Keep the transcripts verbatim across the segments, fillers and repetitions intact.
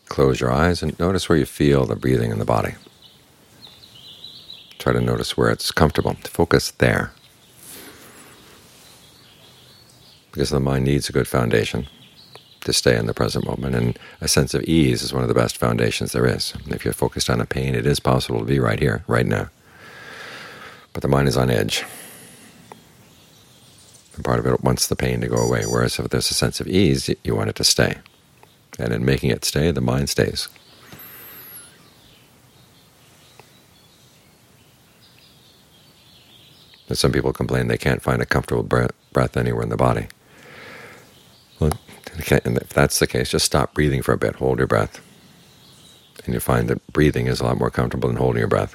Close your eyes and notice where you feel the breathing in the body. Try to notice where it's comfortable. Focus there, because the mind needs a good foundation to stay in the present moment, and a sense of ease is one of the best foundations there is. If you're focused on a pain, it is possible to be right here, right now. But the mind is on edge, and part of it wants the pain to go away, whereas if there's a sense of ease, you want it to stay. And in making it stay, the mind stays. And some people complain they can't find a comfortable breath anywhere in the body. Well, if that's the case, just stop breathing for a bit. Hold your breath. And you find that breathing is a lot more comfortable than holding your breath.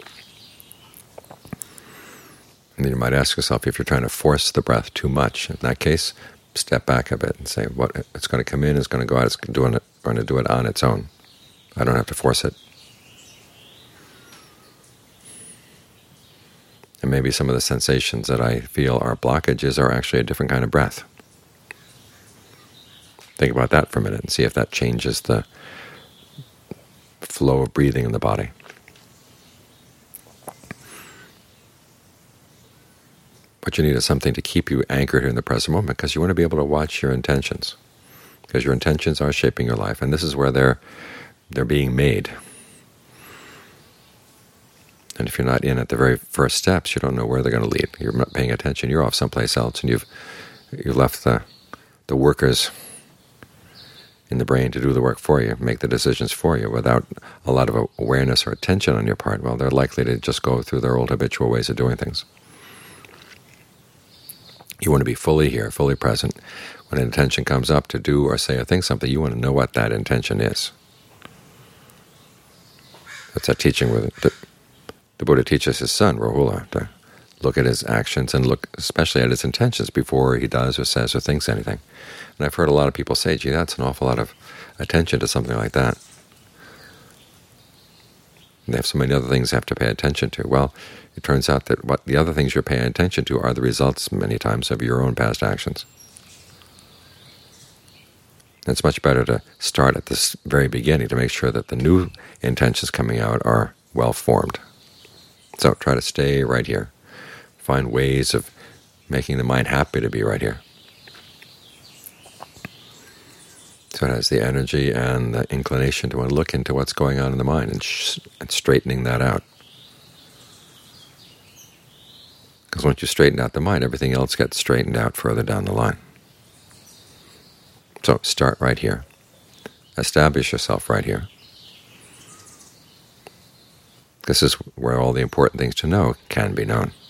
And then you might ask yourself if you're trying to force the breath too much. In that case, step back a bit and say, "What it's going to come in, it's going to go out, it's doing it, going to do it on its own. I don't have to force it." And maybe some of the sensations that I feel are blockages are actually a different kind of breath. Think about that for a minute and see if that changes the flow of breathing in the body. What you need is something to keep you anchored in the present moment, because you want to be able to watch your intentions, because your intentions are shaping your life, and this is where they're they're being made. And if you're not in at the very first steps, you don't know where they're going to lead. You're not paying attention. You're off someplace else, and you've you left the the workers in the brain to do the work for you, make the decisions for you, without a lot of awareness or attention on your part. Well, they're likely to just go through their old habitual ways of doing things. You want to be fully here, fully present. When an intention comes up to do or say or think something, you want to know what that intention is. That's that teaching with the, the Buddha teaches his son, Rahula, to look at his actions and look especially at his intentions before he does or says or thinks anything. And I've heard a lot of people say, gee, that's an awful lot of attention to something like that. And they have so many other things they have to pay attention to. Well, it turns out that what the other things you're paying attention to are the results many times of your own past actions. It's much better to start at this very beginning to make sure that the new intentions coming out are well formed. So try to stay right here. Find ways of making the mind happy to be right here, so it has the energy and the inclination to want to look into what's going on in the mind and, sh and straightening that out. Because once you straighten out the mind, everything else gets straightened out further down the line. So start right here. Establish yourself right here. This is where all the important things to know can be known.